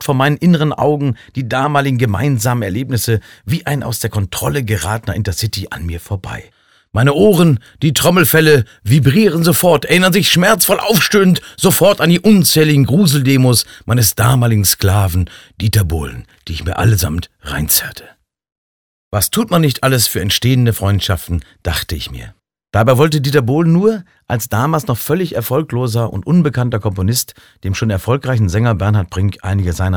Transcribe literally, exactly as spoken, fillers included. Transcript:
vor meinen inneren Augen die damaligen gemeinsamen Erlebnisse wie ein aus der Kontrolle geratener Intercity an mir vorbei. Meine Ohren, die Trommelfelle, vibrieren sofort, erinnern sich schmerzvoll aufstöhnend sofort an die unzähligen Gruseldemos meines damaligen Sklaven Dieter Bohlen, die ich mir allesamt reinzerrte. Was tut man nicht alles für entstehende Freundschaften, dachte ich mir. Dabei wollte Dieter Bohlen nur, als damals noch völlig erfolgloser und unbekannter Komponist, dem schon erfolgreichen Sänger Bernhard Brink einige seiner